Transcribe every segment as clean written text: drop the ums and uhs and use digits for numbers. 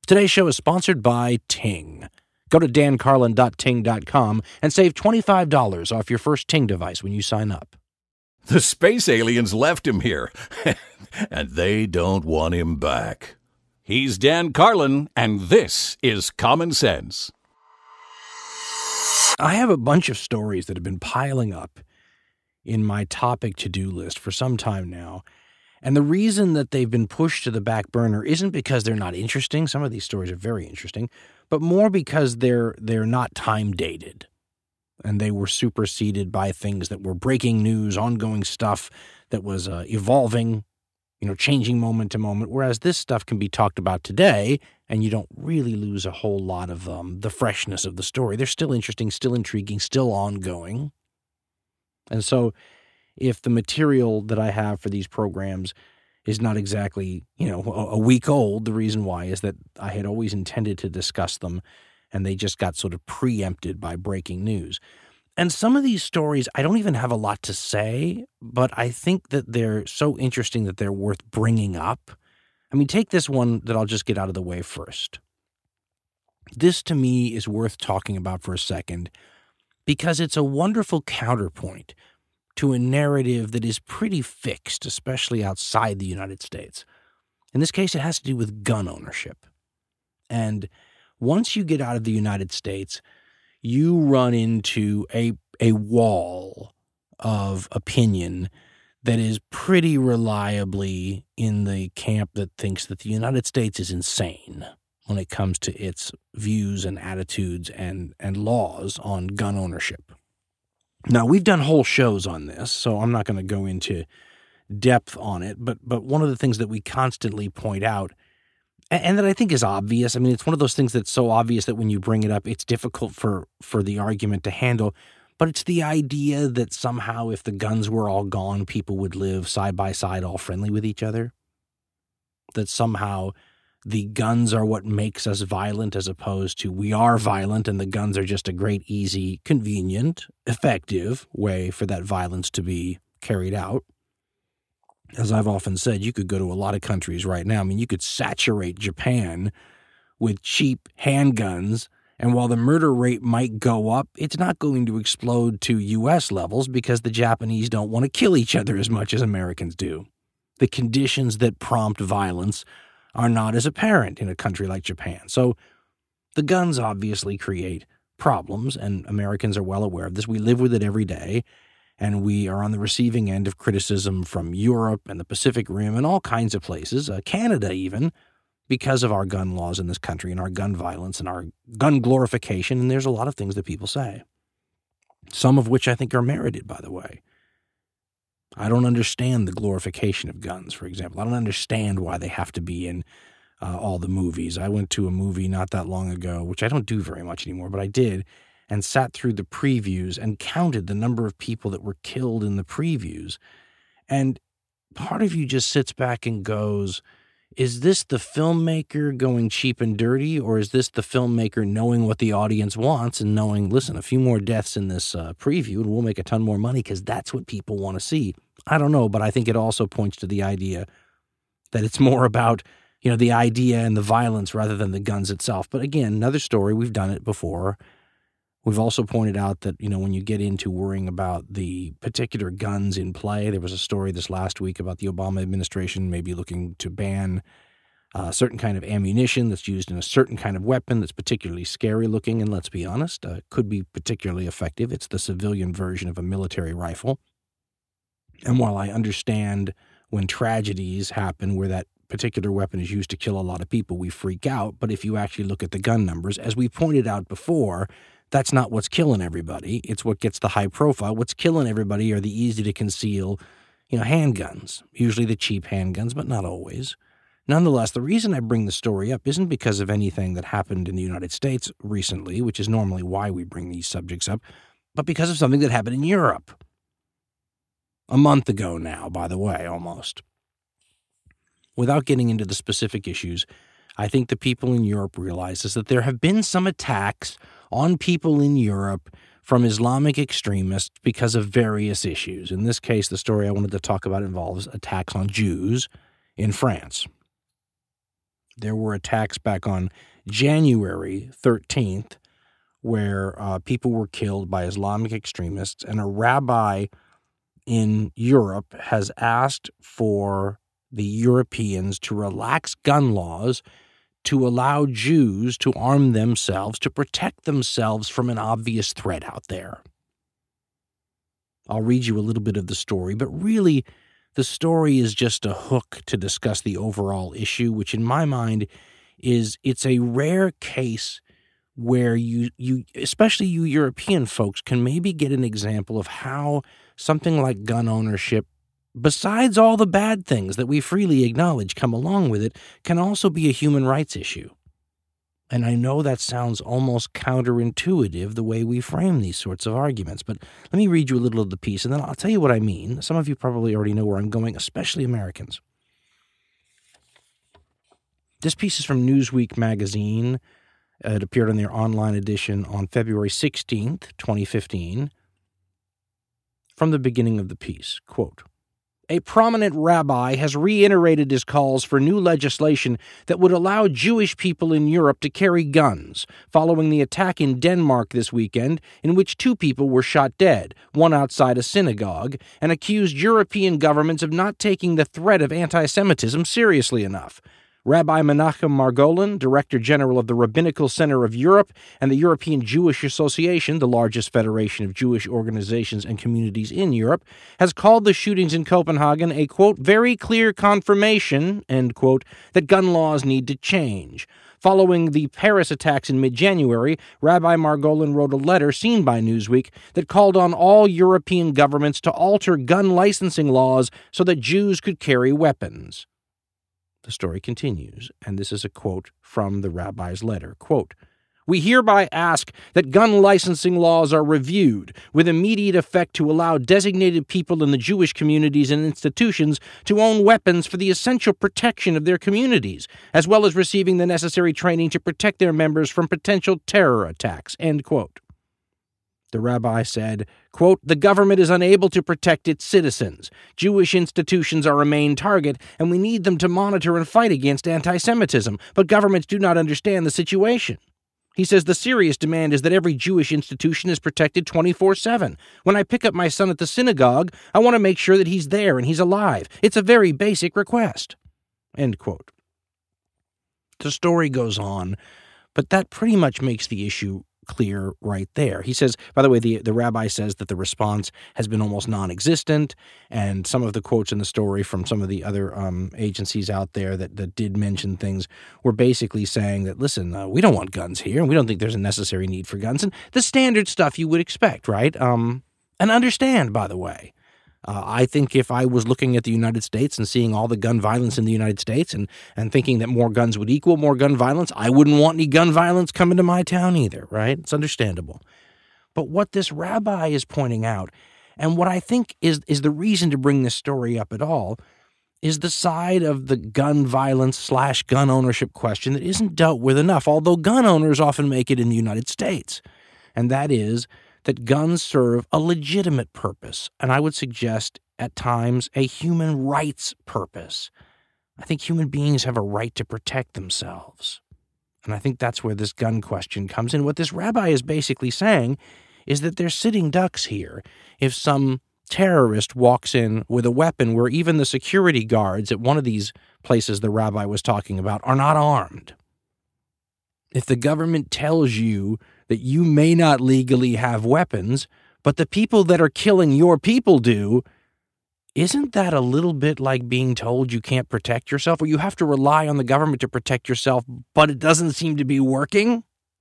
Today's show is sponsored by Ting. Go to dancarlin.ting.com and save $25 off your first Ting device when you sign up. The space aliens left him here, and they don't want him back. He's Dan Carlin, and this is Common Sense. I have a bunch of stories that have been piling up in my topic to-do list for some time now. And the reason that they've been pushed to the back burner isn't because they're not interesting. Some of these stories are very interesting, but more because they're not time-dated. And they were superseded by things that were breaking news, ongoing stuff that was evolving, changing moment to moment, whereas this stuff can be talked about today, and you don't really lose a whole lot of the freshness of the story. They're still interesting, still intriguing, still ongoing. And so if the material that I have for these programs is not exactly, a week old, the reason why is that I had always intended to discuss them, and they just got sort of preempted by breaking news. And some of these stories, I don't even have a lot to say, but I think that they're so interesting that they're worth bringing up. I mean, take this one that I'll just get out of the way first. This, to me, is worth talking about for a second because it's a wonderful counterpoint to a narrative that is pretty fixed, especially outside the United States. In this case, it has to do with gun ownership. And once you get out of the United States, you run into a wall of opinion that is pretty reliably in the camp that thinks that the United States is insane when it comes to its views and attitudes and laws on gun ownership. Now, we've done whole shows on this, so I'm not going to go into depth on it, but one of the things that we constantly point out, and that I think is obvious, I mean, it's one of those things that's so obvious that when you bring it up, it's difficult for the argument to handle, but it's the idea that somehow if the guns were all gone, people would live side by side, all friendly with each other. That somehow the guns are what makes us violent as opposed to we are violent and the guns are just a great, easy, convenient, effective way for that violence to be carried out. As I've often said, you could go to a lot of countries right now. I mean, you could saturate Japan with cheap handguns, and while the murder rate might go up, it's not going to explode to U.S. levels because the Japanese don't want to kill each other as much as Americans do. The conditions that prompt violence are not as apparent in a country like Japan. So the guns obviously create problems, and Americans are well aware of this. We live with it every day, and we are on the receiving end of criticism from Europe and the Pacific Rim and all kinds of places, Canada even, because of our gun laws in this country and our gun violence and our gun glorification, and there's a lot of things that people say, some of which I think are merited, by the way. I don't understand the glorification of guns, for example. I don't understand why they have to be in all the movies. I went to a movie not that long ago, which I don't do very much anymore, but I did, and sat through the previews and counted the number of people that were killed in the previews. And part of you just sits back and goes, is this the filmmaker going cheap and dirty, or is this the filmmaker knowing what the audience wants and knowing, listen, a few more deaths in this preview and we'll make a ton more money because that's what people want to see? I don't know, but I think it also points to the idea that it's more about, the idea and the violence rather than the guns itself. But again, another story, we've done it before. We've also pointed out that, when you get into worrying about the particular guns in play, there was a story this last week about the Obama administration maybe looking to ban a certain kind of ammunition that's used in a certain kind of weapon that's particularly scary looking, and let's be honest, could be particularly effective. It's the civilian version of a military rifle. And while I understand when tragedies happen where that particular weapon is used to kill a lot of people, we freak out, but if you actually look at the gun numbers, as we pointed out before, that's not what's killing everybody. It's what gets the high profile. What's killing everybody are the easy to conceal, handguns, usually the cheap handguns, but not always. Nonetheless, the reason I bring the story up isn't because of anything that happened in the United States recently, which is normally why we bring these subjects up, but because of something that happened in Europe. A month ago now, by the way, almost. Without getting into the specific issues, I think the people in Europe realizes that there have been some attacks on people in Europe from Islamic extremists because of various issues. In this case, the story I wanted to talk about involves attacks on Jews in France. There were attacks back on January 13th where people were killed by Islamic extremists, and a rabbi in Europe has asked for the Europeans to relax gun laws to allow Jews to arm themselves to protect themselves from an obvious threat out there. I'll read you a little bit of the story, but really the story is just a hook to discuss the overall issue, which in my mind it's a rare case where you especially you European folks can maybe get an example of how something like gun ownership, besides all the bad things that we freely acknowledge come along with it, can also be a human rights issue. And I know that sounds almost counterintuitive the way we frame these sorts of arguments, but let me read you a little of the piece, and then I'll tell you what I mean. Some of you probably already know where I'm going, especially Americans. This piece is from Newsweek magazine. It appeared on their online edition on February 16th, 2015. From the beginning of the piece, quote, "A prominent rabbi has reiterated his calls for new legislation that would allow Jewish people in Europe to carry guns, following the attack in Denmark this weekend in which 2 people were shot dead, one outside a synagogue, and accused European governments of not taking the threat of anti-Semitism seriously enough. Rabbi Menachem Margolin, Director General of the Rabbinical Center of Europe and the European Jewish Association, the largest federation of Jewish organizations and communities in Europe, has called the shootings in Copenhagen a, quote, very clear confirmation, end quote, that gun laws need to change. Following the Paris attacks in mid-January, Rabbi Margolin wrote a letter seen by Newsweek that called on all European governments to alter gun licensing laws so that Jews could carry weapons." The story continues, and this is a quote from the rabbi's letter. Quote, "We hereby ask that gun licensing laws are reviewed with immediate effect to allow designated people in the Jewish communities and institutions to own weapons for the essential protection of their communities, as well as receiving the necessary training to protect their members from potential terror attacks." End quote. The rabbi said, quote, "The government is unable to protect its citizens. Jewish institutions are a main target, and we need them to monitor and fight against anti-Semitism, but governments do not understand the situation." He says the serious demand is that every Jewish institution is protected 24/7. When I pick up my son at the synagogue, I want to make sure that he's there and he's alive. It's a very basic request. End quote. The story goes on, but that pretty much makes the issue clear right there. He says, by the way, the rabbi says that the response has been almost non-existent, and some of the quotes in the story from some of the other agencies out there that did mention things were basically saying that, listen, we don't want guns here, and we don't think there's a necessary need for guns, and the standard stuff you would expect, right? And understand, by the way, I think if I was looking at the United States and seeing all the gun violence in the United States and thinking that more guns would equal more gun violence, I wouldn't want any gun violence coming to my town either, right? It's understandable. But what this rabbi is pointing out, and what I think is the reason to bring this story up at all, is the side of the gun violence / gun ownership question that isn't dealt with enough, although gun owners often make it in the United States. And that is that guns serve a legitimate purpose, and I would suggest at times a human rights purpose. I think human beings have a right to protect themselves. And I think that's where this gun question comes in. What this rabbi is basically saying is that they're sitting ducks here if some terrorist walks in with a weapon where even the security guards at one of these places the rabbi was talking about are not armed. If the government tells you that you may not legally have weapons, but the people that are killing your people do, isn't that a little bit like being told you can't protect yourself, or you have to rely on the government to protect yourself, but it doesn't seem to be working?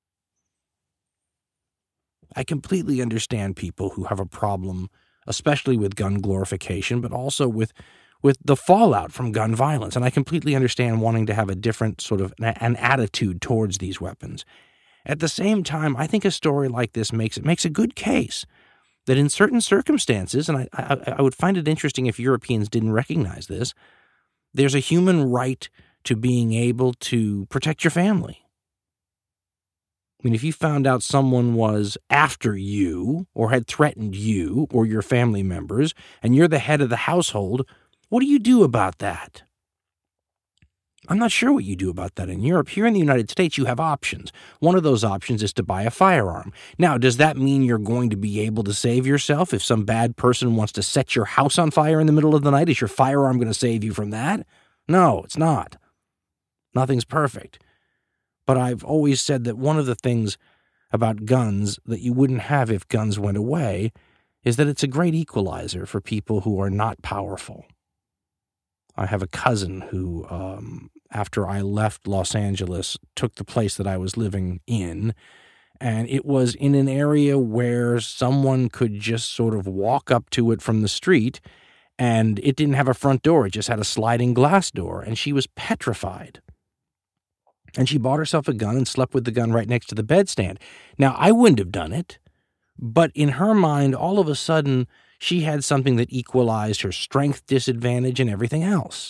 I completely understand people who have a problem, especially with gun glorification, but also with the fallout from gun violence. And I completely understand wanting to have a different sort of an attitude towards these weapons. At the same time, I think a story like this makes a good case that in certain circumstances, and I would find it interesting if Europeans didn't recognize this, there's a human right to being able to protect your family. I mean, if you found out someone was after you or had threatened you or your family members, and you're the head of the household, what do you do about that? I'm not sure what you do about that in Europe. Here in the United States, you have options. One of those options is to buy a firearm. Now, does that mean you're going to be able to save yourself if some bad person wants to set your house on fire in the middle of the night? Is your firearm going to save you from that? No, it's not. Nothing's perfect. But I've always said that one of the things about guns that you wouldn't have if guns went away is that it's a great equalizer for people who are not powerful. I have a cousin who, after I left Los Angeles, took the place that I was living in, and it was in an area where someone could just sort of walk up to it from the street, and it didn't have a front door. It just had a sliding glass door, and she was petrified. And she bought herself a gun and slept with the gun right next to the bedstand. Now, I wouldn't have done it, but in her mind, all of a sudden, she had something that equalized her strength disadvantage and everything else.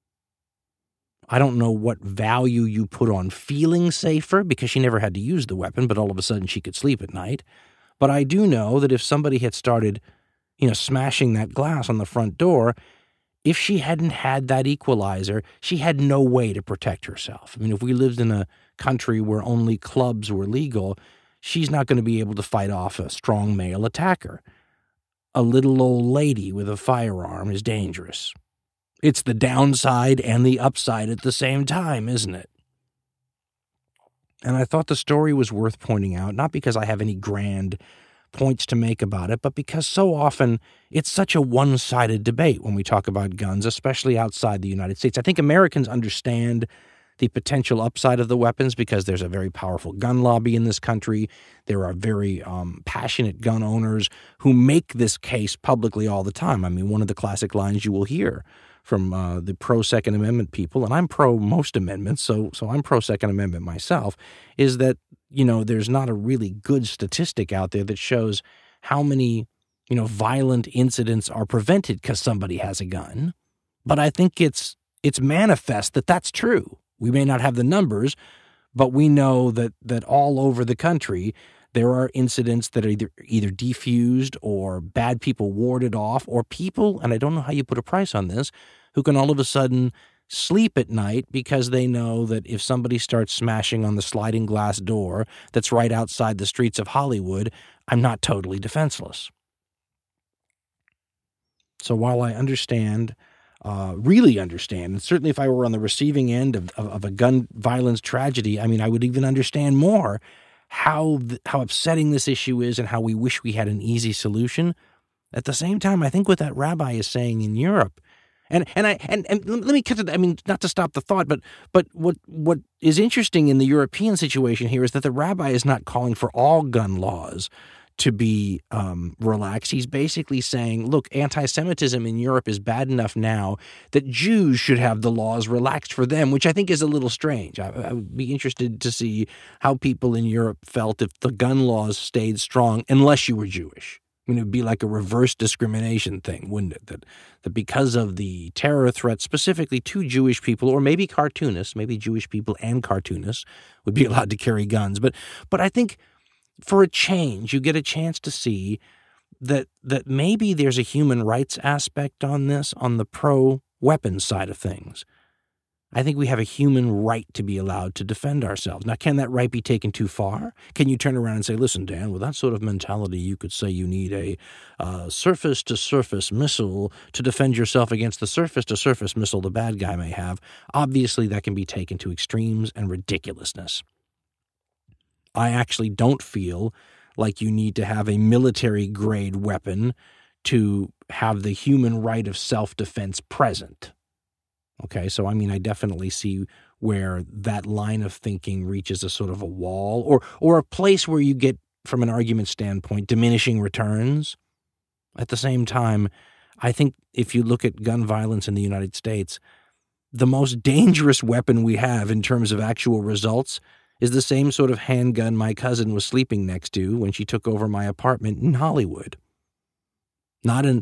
I don't know what value you put on feeling safer, because she never had to use the weapon, but all of a sudden she could sleep at night. But I do know that if somebody had started, smashing that glass on the front door, if she hadn't had that equalizer, she had no way to protect herself. I mean, if we lived in a country where only clubs were legal, she's not going to be able to fight off a strong male attacker. A little old lady with a firearm is dangerous. It's the downside and the upside at the same time, isn't it? And I thought the story was worth pointing out, not because I have any grand points to make about it, but because so often it's such a one-sided debate when we talk about guns, especially outside the United States. I think Americans understand the potential upside of the weapons because there's a very powerful gun lobby in this country. There are very passionate gun owners who make this case publicly all the time. I mean, one of the classic lines you will hear from the pro-Second Amendment people, and I'm pro most amendments, so I'm pro-Second Amendment myself, is that, there's not a really good statistic out there that shows how many, violent incidents are prevented because somebody has a gun. But I think it's manifest that that's true. We may not have the numbers, but we know that all over the country there are incidents that are either defused or bad people warded off, or people, and I don't know how you put a price on this, who can all of a sudden sleep at night because they know that if somebody starts smashing on the sliding glass door that's right outside the streets of Hollywood, I'm not totally defenseless. So while I understand, really understand, and certainly if I were on the receiving end of a gun violence tragedy, I mean, I would even understand more how upsetting this issue is and how we wish we had an easy solution. At the same time, I think what that rabbi is saying in Europe, and let me cut to, I mean, not to stop the thought, but what is interesting in the European situation here is that the rabbi is not calling for all gun laws to be relaxed. He's basically saying, look, anti-Semitism in Europe is bad enough now that Jews should have the laws relaxed for them, which I think is a little strange. I would be interested to see how people in Europe felt if the gun laws stayed strong unless you were Jewish. I mean, it would be like a reverse discrimination thing, wouldn't it? That because of the terror threat specifically to Jewish people, or maybe cartoonists, maybe Jewish people and cartoonists would be allowed to carry guns. But I think for a change, you get a chance to see that maybe there's a human rights aspect on this, on the pro-weapons side of things. I think we have a human right to be allowed to defend ourselves. Now, can that right be taken too far? Can you turn around and say, listen, Dan, with that sort of mentality, you could say you need a surface-to-surface missile to defend yourself against the surface-to-surface missile the bad guy may have. Obviously, that can be taken to extremes and ridiculousness. I actually don't feel like you need to have a military-grade weapon to have the human right of self-defense present. Okay, so I mean, I definitely see where that line of thinking reaches a sort of a wall or a place where you get, from an argument standpoint, diminishing returns. At the same time, I think if you look at gun violence in the United States, the most dangerous weapon we have in terms of actual results is the same sort of handgun my cousin was sleeping next to when she took over my apartment in Hollywood. Not an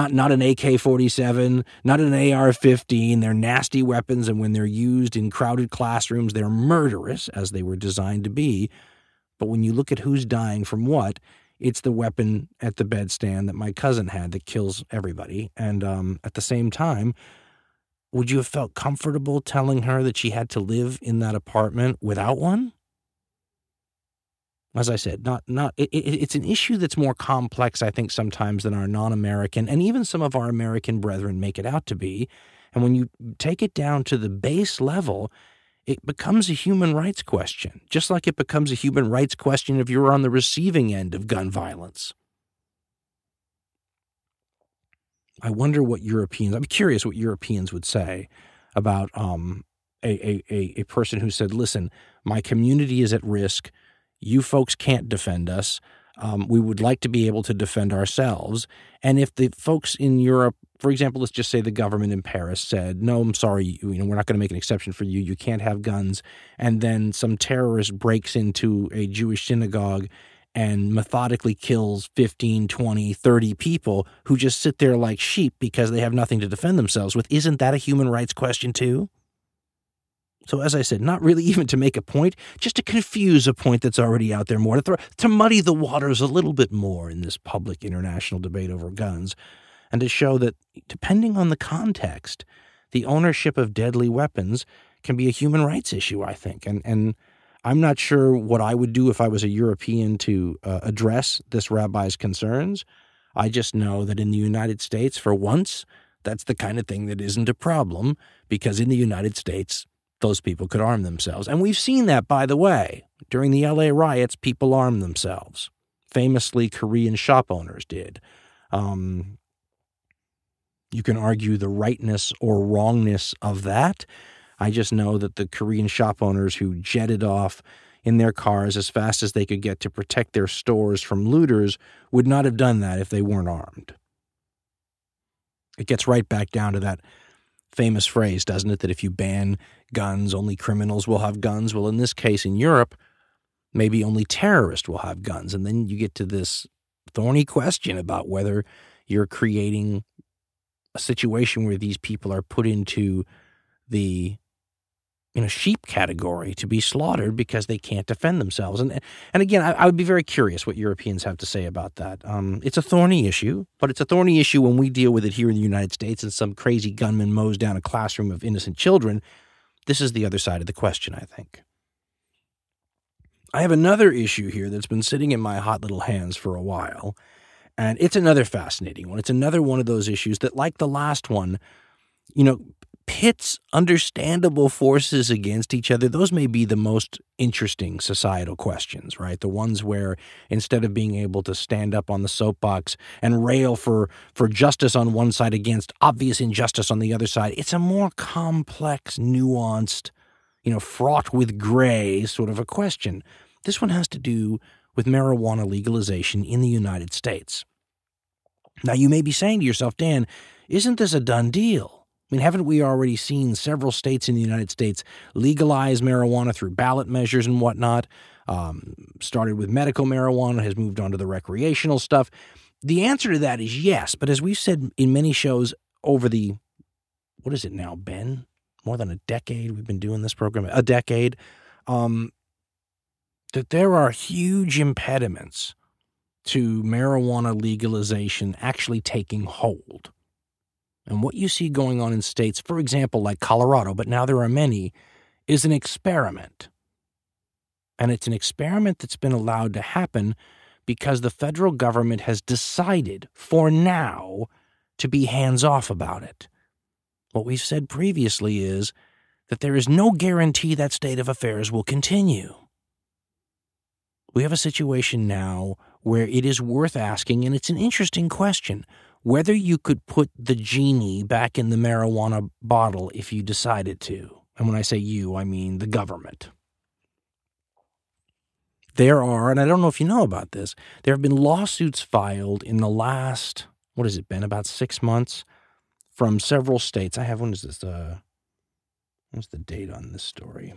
AK-47, not an AR-15. They're nasty weapons, and when they're used in crowded classrooms, they're murderous, as they were designed to be. But when you look at who's dying from what, it's the weapon at the bedstand that my cousin had that kills everybody. And at the same time, would you have felt comfortable telling her that she had to live in that apartment without one? As I said, it's an issue that's more complex, I think, sometimes than our non-American and even some of our American brethren make it out to be. And when you take it down to the base level, it becomes a human rights question, just like it becomes a human rights question if you're on the receiving end of gun violence. I wonder what I'm curious what Europeans would say about a person who said, listen, my community is at risk. You folks can't defend us. We would like to be able to defend ourselves. And if the folks in Europe, for example, let's just say the government in Paris said, no, I'm sorry, we're not going to make an exception for you. You can't have guns. And then some terrorist breaks into a Jewish synagogue and methodically kills 15, 20, 30 people who just sit there like sheep because they have nothing to defend themselves with. Isn't that a human rights question too? So as I said, not really even to make a point, just to confuse a point that's already out there more, to muddy the waters a little bit more in this public international debate over guns, and to show that depending on the context, the ownership of deadly weapons can be a human rights issue, I think. And I'm not sure what I would do if I was a European to address this rabbi's concerns. I just know that in the United States, for once, that's the kind of thing that isn't a problem, because in the United States, those people could arm themselves. And we've seen that, by the way. During the LA riots, people armed themselves. Famously, Korean shop owners did. You can argue the rightness or wrongness of that. I just know that the Korean shop owners who jetted off in their cars as fast as they could get to protect their stores from looters would not have done that if they weren't armed. It gets right back down to that famous phrase, doesn't it, that if you ban guns, only criminals will have guns. Well, in this case, in Europe, maybe only terrorists will have guns. And then you get to this thorny question about whether you're creating a situation where these people are put into the sheep category to be slaughtered because they can't defend themselves. And again, I would be very curious what Europeans have to say about that. It's a thorny issue, but it's a thorny issue when we deal with it here in the United States and some crazy gunman mows down a classroom of innocent children. This is the other side of the question, I think. I have another issue here that's been sitting in my hot little hands for a while, and it's another fascinating one. It's another one of those issues that, like the last one, pits understandable forces against each other. Those may be the most interesting societal questions, right? The ones where instead of being able to stand up on the soapbox and rail for justice on one side against obvious injustice on the other side, it's a more complex, nuanced, fraught with gray sort of a question. This one has to do with marijuana legalization in the United States. Now, you may be saying to yourself, Dan, isn't this a done deal? I mean, haven't we already seen several states in the United States legalize marijuana through ballot measures and whatnot? Started with medical marijuana, has moved on to the recreational stuff. The answer to that is yes, but as we've said in many shows over the, what is it now, Ben? More than a decade we've been doing this program, a decade, that there are huge impediments to marijuana legalization actually taking hold. And what you see going on in states, for example, like Colorado, but now there are many, is an experiment. And it's an experiment that's been allowed to happen because the federal government has decided, for now, to be hands-off about it. What we've said previously is that there is no guarantee that state of affairs will continue. We have a situation now where it is worth asking, and it's an interesting question, whether you could put the genie back in the marijuana bottle if you decided to. And when I say you, I mean the government. There are, and I don't know if you know about this, there have been lawsuits filed in the last, what has it been, about 6 months from several states. I have, when is this, what's the date on this story?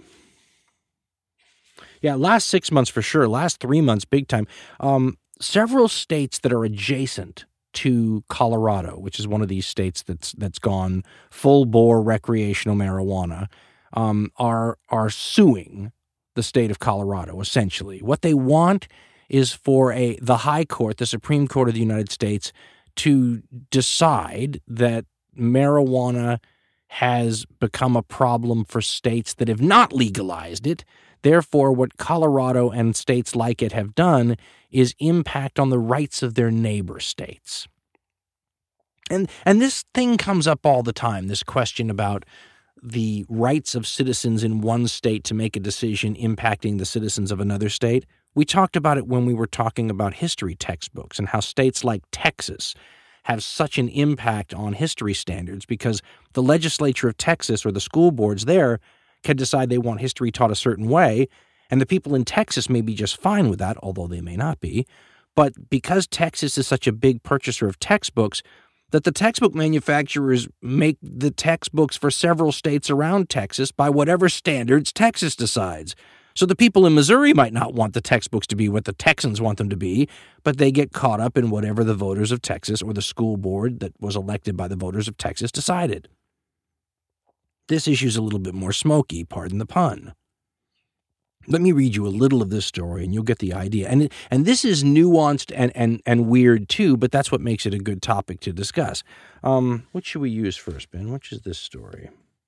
Yeah, last 6 months for sure, last 3 months, big time. Several states that are adjacent to Colorado, which is one of these states that's gone full-bore recreational marijuana, are suing the state of Colorado, essentially. What they want is for the High Court, the Supreme Court of the United States, to decide that marijuana has become a problem for states that have not legalized it. Therefore, what Colorado and states like it have done is impact on the rights of their neighbor states. And this thing comes up all the time, this question about the rights of citizens in one state to make a decision impacting the citizens of another state. We talked about it when we were talking about history textbooks and how states like Texas have such an impact on history standards because the legislature of Texas or the school boards there can decide they want history taught a certain way, and the people in Texas may be just fine with that, although they may not be. But because Texas is such a big purchaser of textbooks, that the textbook manufacturers make the textbooks for several states around Texas by whatever standards Texas decides. So the people in Missouri might not want the textbooks to be what the Texans want them to be, but they get caught up in whatever the voters of Texas or the school board that was elected by the voters of Texas decided. This issue's a little bit more smoky, pardon the pun. Let me read you a little of this story, and you'll get the idea. And this is nuanced and weird, too, but that's what makes it a good topic to discuss. What should we use first, Ben? Which is this story?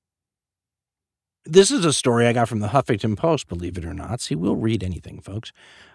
This is a story I got from the Huffington Post, believe it or not. See, we'll read anything, folks.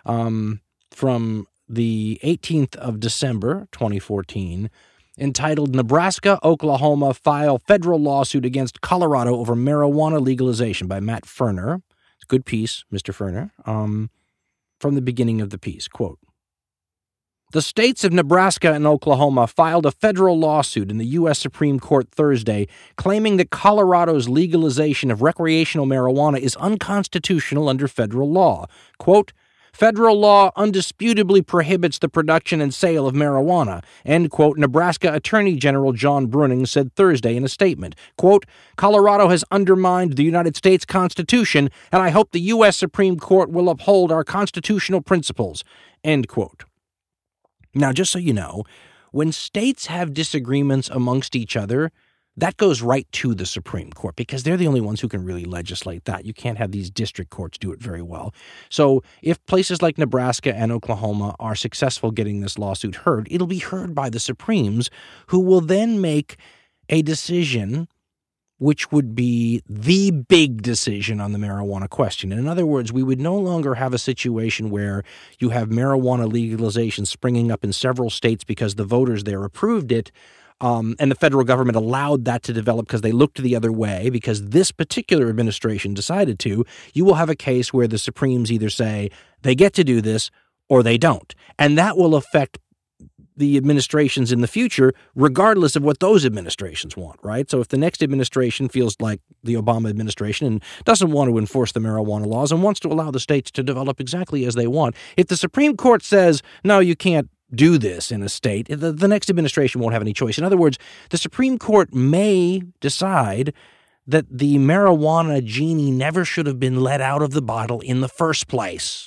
From the 18th of December, 2014, entitled Nebraska, Oklahoma File Federal Lawsuit Against Colorado Over Marijuana Legalization by Matt Ferner. It's a good piece, Mr. Ferner. From the beginning of the piece, quote, "The states of Nebraska and Oklahoma filed a federal lawsuit in the U.S. Supreme Court Thursday claiming that Colorado's legalization of recreational marijuana is unconstitutional under federal law. Quote, federal law undisputably prohibits the production and sale of marijuana, end quote, Nebraska Attorney General John Bruning said Thursday in a statement. Quote, Colorado has undermined the United States Constitution, and I hope the U.S. Supreme Court will uphold our constitutional principles, end quote. Now, just so you know, when states have disagreements amongst each other, that goes right to the Supreme Court because they're the only ones who can really legislate that. You can't have these district courts do it very well. So if places like Nebraska and Oklahoma are successful getting this lawsuit heard, it'll be heard by the Supremes, who will then make a decision which would be the big decision on the marijuana question. In other words, we would no longer have a situation where you have marijuana legalization springing up in several states because the voters there approved it, and the federal government allowed that to develop because they looked the other way because this particular administration decided to. You will have a case where the Supremes either say they get to do this or they don't. And that will affect the administrations in the future, regardless of what those administrations want, right? So if the next administration feels like the Obama administration and doesn't want to enforce the marijuana laws and wants to allow the states to develop exactly as they want, if the Supreme Court says, no, you can't do this in a state, the next administration won't have any choice. In other words, the Supreme Court may decide that the marijuana genie never should have been let out of the bottle in the first place.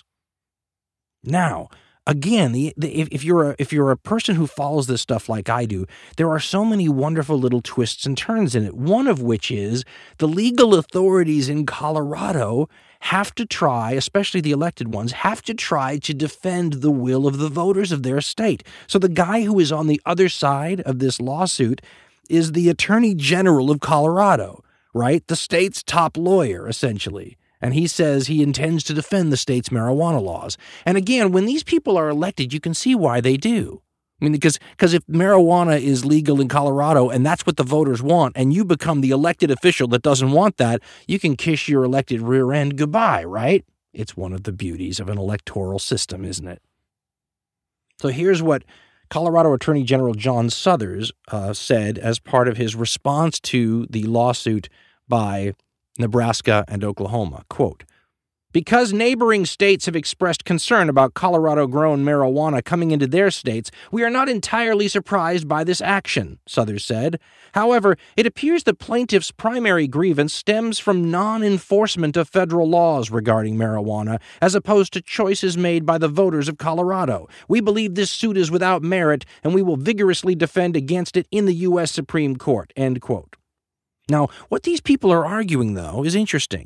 Now, again, if you're a person who follows this stuff like I do, there are so many wonderful little twists and turns in it, one of which is the legal authorities in Colorado have to try, especially the elected ones, have to try to defend the will of the voters of their state. So the guy who is on the other side of this lawsuit is the Attorney General of Colorado, right? The state's top lawyer, essentially. And he says he intends to defend the state's marijuana laws. And again, when these people are elected, you can see why they do. I mean, because if marijuana is legal in Colorado and that's what the voters want, and you become the elected official that doesn't want that, you can kiss your elected rear end goodbye, right? It's one of the beauties of an electoral system, isn't it? So here's what Colorado Attorney General John Suthers said as part of his response to the lawsuit by Nebraska and Oklahoma. Quote, because neighboring states have expressed concern about Colorado-grown marijuana coming into their states, we are not entirely surprised by this action, Suthers said. However, it appears the plaintiff's primary grievance stems from non-enforcement of federal laws regarding marijuana, as opposed to choices made by the voters of Colorado. We believe this suit is without merit, and we will vigorously defend against it in the U.S. Supreme Court, end quote. Now, what these people are arguing, though, is interesting.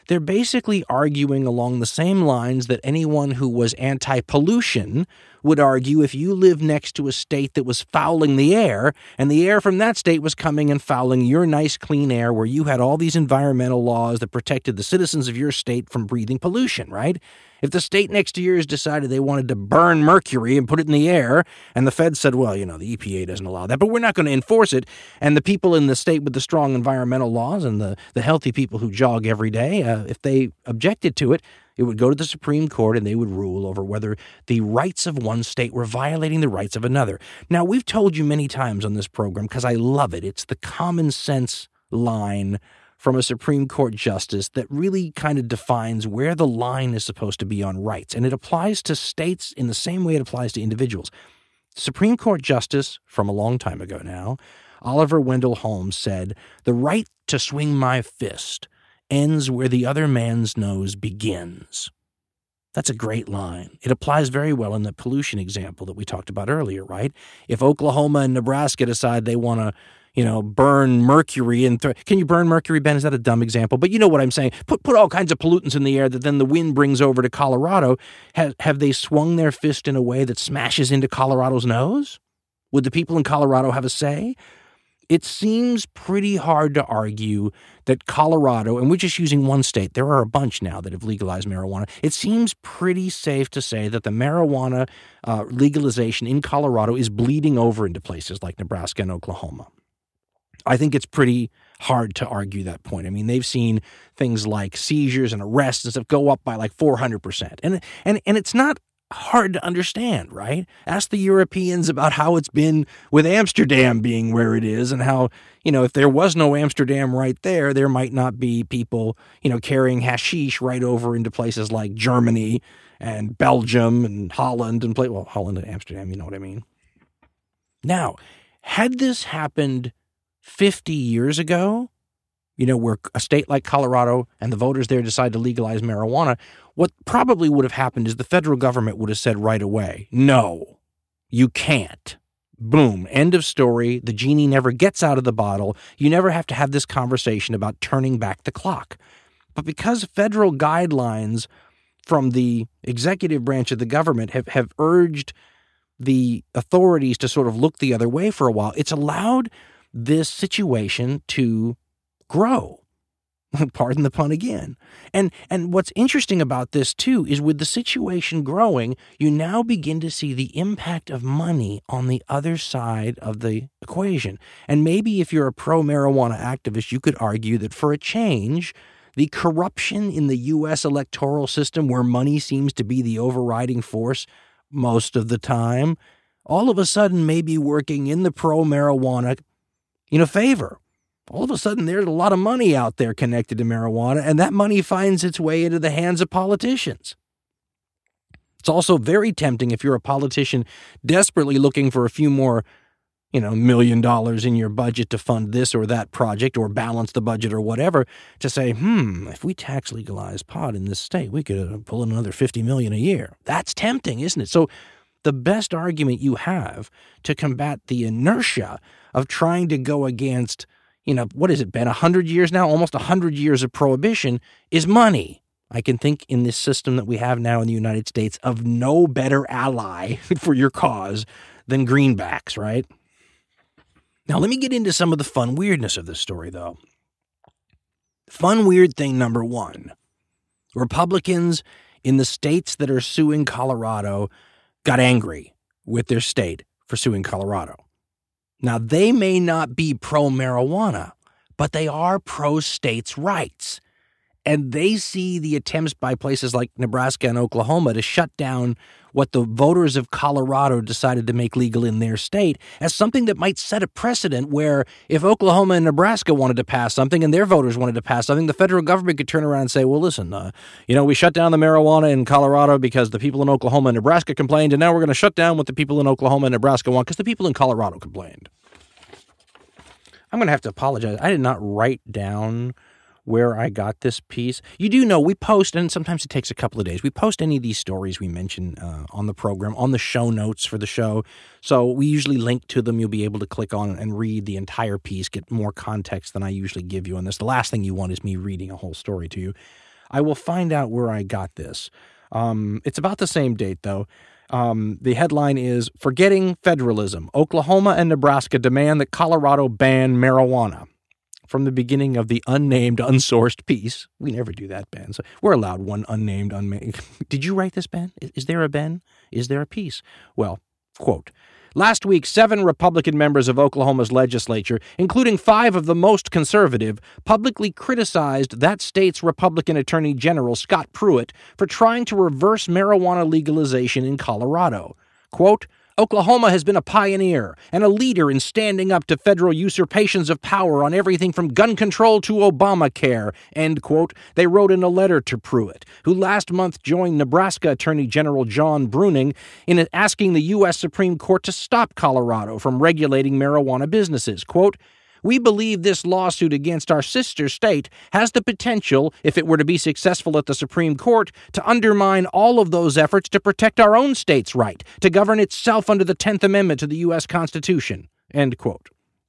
they're basically arguing along the same lines that anyone who was anti-pollution would argue if you lived next to a state that was fouling the air, and the air from that state was coming and fouling your nice clean air where you had all these environmental laws that protected the citizens of your state from breathing pollution, right? If the state next to yours decided they wanted to burn mercury and put it in the air, and the feds said, well, the EPA doesn't allow that, but we're not going to enforce it, and the people in the state with the strong environmental laws and the healthy people who jog every day, if they objected to it, it would go to the Supreme Court and they would rule over whether the rights of one state were violating the rights of another. Now, we've told you many times on this program, because I love it, it's the common sense line from a Supreme Court justice that really kind of defines where the line is supposed to be on rights. And it applies to states in the same way it applies to individuals. Supreme Court Justice from a long time ago now, Oliver Wendell Holmes, said, "The right to swing my fist ends where the other man's nose begins." That's a great line. It applies very well in the pollution example that we talked about earlier, right? If Oklahoma and Nebraska decide they want to, burn mercury and can you burn mercury, Ben? Is that a dumb example? But you know what I'm saying. Put all kinds of pollutants in the air that then the wind brings over to Colorado. Have they swung their fist in a way that smashes into Colorado's nose? Would the people in Colorado have a say? It seems pretty hard to argue that Colorado, and we're just using one state, there are a bunch now that have legalized marijuana. It seems pretty safe to say that the marijuana legalization in Colorado is bleeding over into places like Nebraska and Oklahoma. I think it's pretty hard to argue that point. I mean, they've seen things like seizures and arrests and stuff go up by like 400%. And it's not hard to understand, right? Ask the Europeans about how it's been with Amsterdam being where it is and how, if there was no Amsterdam right there, there might not be people, carrying hashish right over into places like Germany and Belgium and Holland and Holland and Amsterdam, you know what I mean? Now, had this happened 50 years ago, where a state like Colorado and the voters there decide to legalize marijuana, what probably would have happened is the federal government would have said right away, no, you can't. Boom, end of story. The genie never gets out of the bottle. You never have to have this conversation about turning back the clock. But because federal guidelines from the executive branch of the government have urged the authorities to sort of look the other way for a while, it's allowed this situation to grow. Pardon the pun again. And what's interesting about this, too, is with the situation growing, you now begin to see the impact of money on the other side of the equation. And maybe if you're a pro-marijuana activist, you could argue that for a change, the corruption in the U.S. electoral system, where money seems to be the overriding force most of the time, all of a sudden may be working in the pro-marijuana favor. All of a sudden, there's a lot of money out there connected to marijuana, and that money finds its way into the hands of politicians. It's also very tempting if you're a politician desperately looking for a few more, $1 million in your budget to fund this or that project or balance the budget or whatever, to say, if we tax legalize pot in this state, we could pull in another $50 million a year. That's tempting, isn't it? So the best argument you have to combat the inertia of trying to go against, what has it been, 100 years now, almost 100 years of prohibition, is money. I can think in this system that we have now in the United States of no better ally for your cause than greenbacks, right? Now, let me get into some of the fun weirdness of this story, though. Fun weird thing number one. Republicans in the states that are suing Colorado got angry with their state for suing Colorado. Now, they may not be pro-marijuana, but they are pro-states' rights. And they see the attempts by places like Nebraska and Oklahoma to shut down what the voters of Colorado decided to make legal in their state as something that might set a precedent where if Oklahoma and Nebraska wanted to pass something and their voters wanted to pass something, the federal government could turn around and say, well, listen, we shut down the marijuana in Colorado because the people in Oklahoma and Nebraska complained, and now we're going to shut down what the people in Oklahoma and Nebraska want because the people in Colorado complained. I'm going to have to apologize. I did not write down where I got this piece. You do know we post, and sometimes it takes a couple of days, we post any of these stories we mention on the program, on the show notes for the show. So we usually link to them. You'll be able to click on and read the entire piece, get more context than I usually give you on this. The last thing you want is me reading a whole story to you. I will find out where I got this. It's about the same date, though. The headline is, Forgetting Federalism. Oklahoma and Nebraska demand that Colorado ban marijuana. From the beginning of the unnamed, unsourced piece. We never do that, Ben. So we're allowed one unnamed, unmade. Did you write this, Ben? Is there a Ben? Is there a piece? Well, quote, last week, 7 Republican members of Oklahoma's legislature, including 5 of the most conservative, publicly criticized that state's Republican Attorney General, Scott Pruitt, for trying to reverse marijuana legalization in Colorado. Quote, Oklahoma has been a pioneer and a leader in standing up to federal usurpations of power on everything from gun control to Obamacare, end quote, they wrote in a letter to Pruitt, who last month joined Nebraska Attorney General John Bruning in asking the U.S. Supreme Court to stop Colorado from regulating marijuana businesses. Quote, we believe this lawsuit against our sister state has the potential, if it were to be successful at the Supreme Court, to undermine all of those efforts to protect our own state's right to govern itself under the 10th Amendment to the U.S. Constitution. End quote.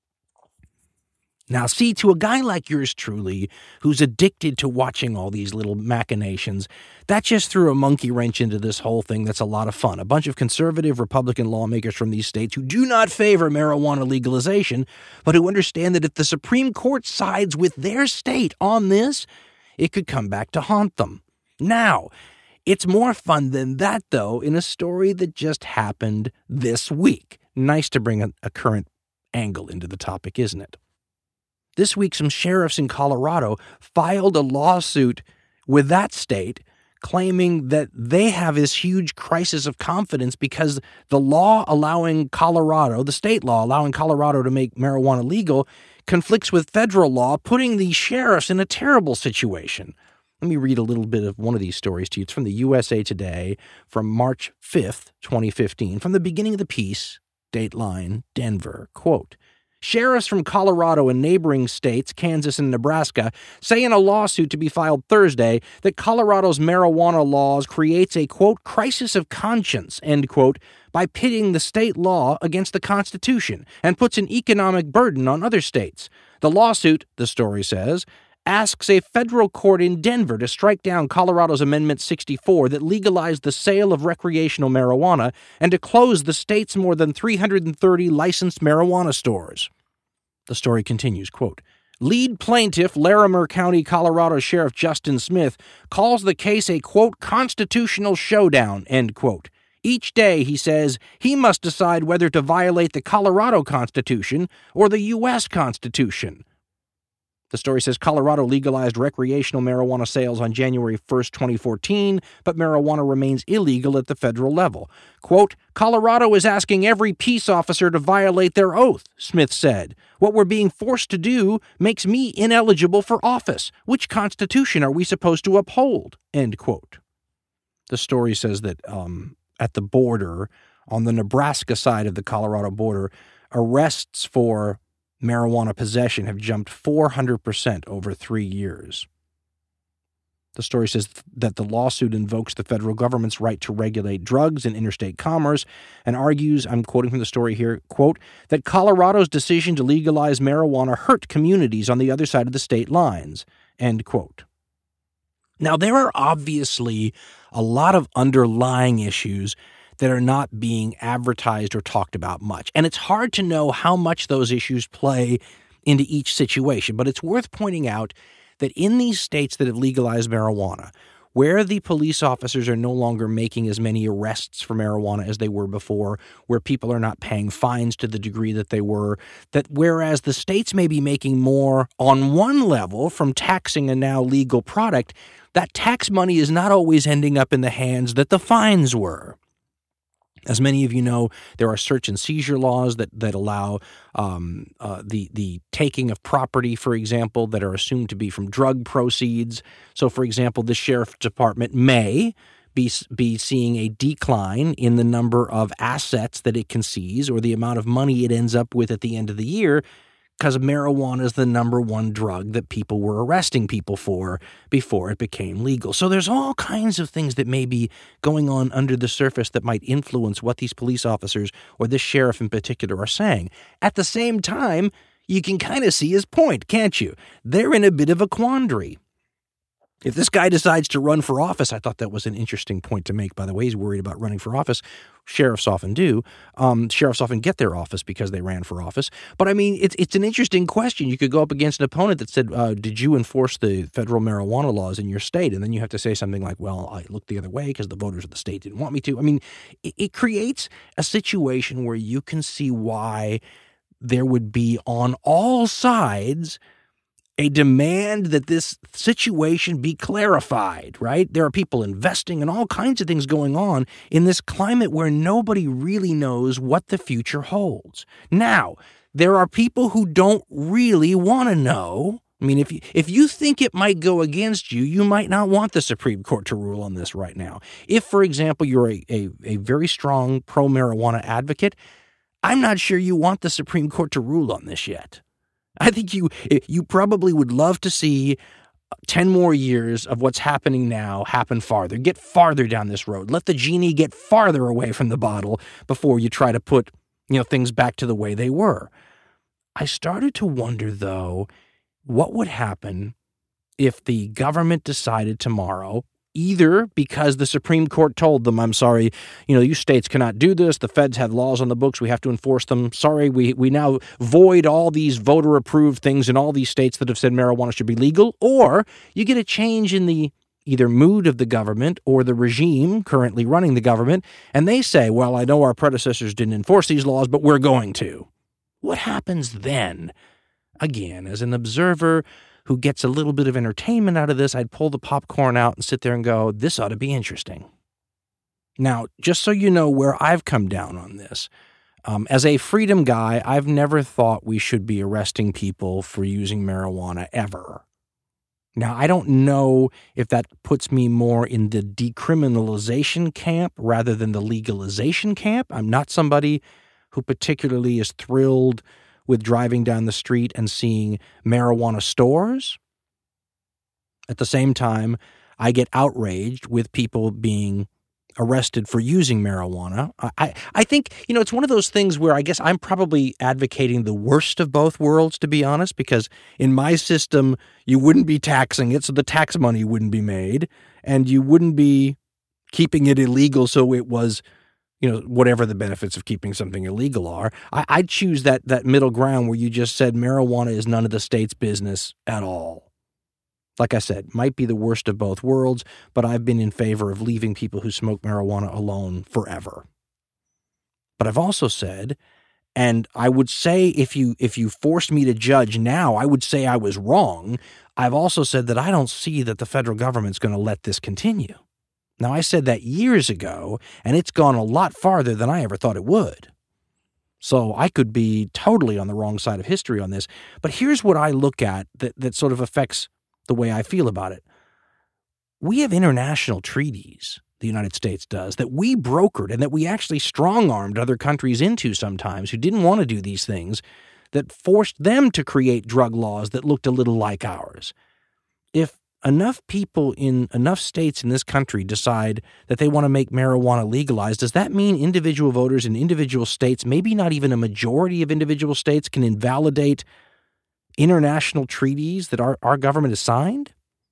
Now, see, to a guy like yours truly, who's addicted to watching all these little machinations, that just threw a monkey wrench into this whole thing that's a lot of fun. A bunch of conservative Republican lawmakers from these states who do not favor marijuana legalization, but who understand that if the Supreme Court sides with their state on this, it could come back to haunt them. Now, it's more fun than that, though, in a story that just happened this week. Nice to bring a current angle into the topic, isn't it? This week, some sheriffs in Colorado filed a lawsuit with that state claiming that they have this huge crisis of confidence because the law allowing Colorado, the state law allowing Colorado to make marijuana legal, conflicts with federal law, putting the sheriffs in a terrible situation. Let me read a little bit of one of these stories to you. It's from the USA Today from March 5th, 2015. From the beginning of the piece, Dateline, Denver, quote, sheriffs from Colorado and neighboring states, Kansas and Nebraska, say in a lawsuit to be filed Thursday that Colorado's marijuana laws creates a, quote, crisis of conscience, end quote, by pitting the state law against the Constitution and puts an economic burden on other states. The lawsuit, the story says, asks a federal court in Denver to strike down Colorado's Amendment 64 that legalized the sale of recreational marijuana and to close the state's more than 330 licensed marijuana stores. The story continues, quote, lead plaintiff, Larimer County, Colorado Sheriff Justin Smith, calls the case a, quote, constitutional showdown, end quote. Each day, he says, he must decide whether to violate the Colorado Constitution or the U.S. Constitution. The story says Colorado legalized recreational marijuana sales on January 1st, 2014, but marijuana remains illegal at the federal level. Quote, Colorado is asking every peace officer to violate their oath, Smith said. What we're being forced to do makes me ineligible for office. Which constitution are we supposed to uphold? End quote. The story says that at the border, on the Nebraska side of the Colorado border, arrests for marijuana possession have jumped 400% over 3 years. The story says that the lawsuit invokes the federal government's right to regulate drugs and interstate commerce and argues, I'm quoting from the story here, quote, that Colorado's decision to legalize marijuana hurt communities on the other side of the state lines, end quote. Now, there are obviously a lot of underlying issues that are not being advertised or talked about much. And it's hard to know how much those issues play into each situation. But it's worth pointing out that in these states that have legalized marijuana, where the police officers are no longer making as many arrests for marijuana as they were before, where people are not paying fines to the degree that they were, that whereas the states may be making more on one level from taxing a now legal product, that tax money is not always ending up in the hands that the fines were. As many of you know, there are search and seizure laws that allow the taking of property, for example, that are assumed to be from drug proceeds. So, for example, the sheriff's department may be seeing a decline in the number of assets that it can seize or the amount of money it ends up with at the end of the year, because marijuana is the number one drug that people were arresting people for before it became legal. So there's all kinds of things that may be going on under the surface that might influence what these police officers or this sheriff in particular are saying. At the same time, you can kind of see his point, can't you? They're in a bit of a quandary. If this guy decides to run for office, I thought that was an interesting point to make. By the way, he's worried about running for office. Sheriffs often do. Sheriffs often get their office because they ran for office. But I mean, it's an interesting question. You could go up against an opponent that said, did you enforce the federal marijuana laws in your state? And then you have to say something like, well, I looked the other way because the voters of the state didn't want me to. I mean, it creates a situation where you can see why there would be on all sides a demand that this situation be clarified, right? There are people investing and all kinds of things going on in this climate where nobody really knows what the future holds. Now, there are people who don't really want to know. I mean, if you think it might go against you, you might not want the Supreme Court to rule on this right now. If, for example, you're a very strong pro-marijuana advocate, I'm not sure you want the Supreme Court to rule on this yet. I think you probably would love to see 10 more years of what's happening now happen farther. Get farther down this road. Let the genie get farther away from the bottle before you try to put, things back to the way they were. I started to wonder, though, what would happen if the government decided tomorrow, either because the Supreme Court told them, I'm sorry, you states cannot do this. The feds have laws on the books. We have to enforce them. Sorry, we now void all these voter-approved things in all these states that have said marijuana should be legal. Or you get a change in the either mood of the government or the regime currently running the government, and they say, well, I know our predecessors didn't enforce these laws, but we're going to. What happens then? Again, as an observer who gets a little bit of entertainment out of this, I'd pull the popcorn out and sit there and go, this ought to be interesting. Now, just so you know where I've come down on this, as a freedom guy, I've never thought we should be arresting people for using marijuana ever. Now, I don't know if that puts me more in the decriminalization camp rather than the legalization camp. I'm not somebody who particularly is thrilled with driving down the street and seeing marijuana stores. At the same time, I get outraged with people being arrested for using marijuana. I think, it's one of those things where I guess I'm probably advocating the worst of both worlds, to be honest, because in my system, you wouldn't be taxing it, so the tax money wouldn't be made, and you wouldn't be keeping it illegal so it was whatever the benefits of keeping something illegal are. I'd choose that middle ground where you just said marijuana is none of the state's business at all. Like I said, might be the worst of both worlds, but I've been in favor of leaving people who smoke marijuana alone forever. But I've also said, and I would say if you forced me to judge now, I would say I was wrong. I've also said that I don't see that the federal government's going to let this continue. Now, I said that years ago, and it's gone a lot farther than I ever thought it would. So I could be totally on the wrong side of history on this. But here's what I look at that sort of affects the way I feel about it. We have international treaties, the United States does, that we brokered and that we actually strong-armed other countries into sometimes who didn't want to do these things, that forced them to create drug laws that looked a little like ours. If enough people in enough states in this country decide that they want to make marijuana legalized, does that mean individual voters in individual states, maybe not even a majority of individual states, can invalidate international treaties that our government has signed?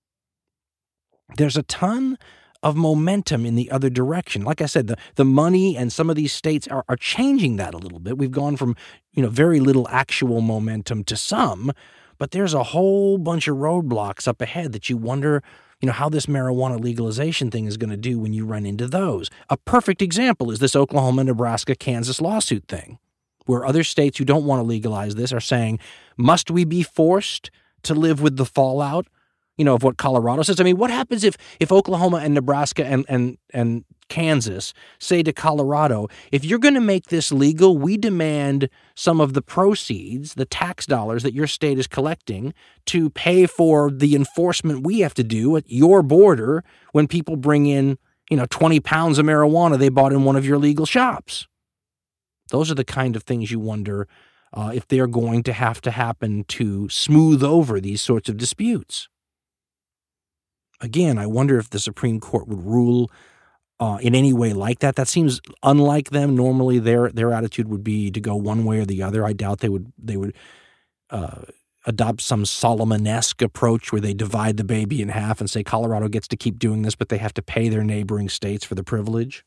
There's a ton of momentum in the other direction. Like I said, the money and some of these states are changing that a little bit. We've gone from, very little actual momentum to some, but there's a whole bunch of roadblocks up ahead that you wonder, how this marijuana legalization thing is going to do when you run into those. A perfect example is this Oklahoma, Nebraska, Kansas lawsuit thing, where other states who don't want to legalize this are saying, must we be forced to live with the fallout, of what Colorado says? I mean, what happens if Oklahoma and Nebraska and Kansas say to Colorado, if you're going to make this legal, we demand some of the proceeds, the tax dollars that your state is collecting, to pay for the enforcement we have to do at your border when people bring in, 20 pounds of marijuana they bought in one of your legal shops. Those are the kind of things you wonder if they're going to have to happen to smooth over these sorts of disputes. Again, I wonder if the Supreme Court would rule in any way like that. That seems unlike them. Normally, their attitude would be to go one way or the other. I doubt they would adopt some Solomon-esque approach where they divide the baby in half and say Colorado gets to keep doing this, but they have to pay their neighboring states for the privilege?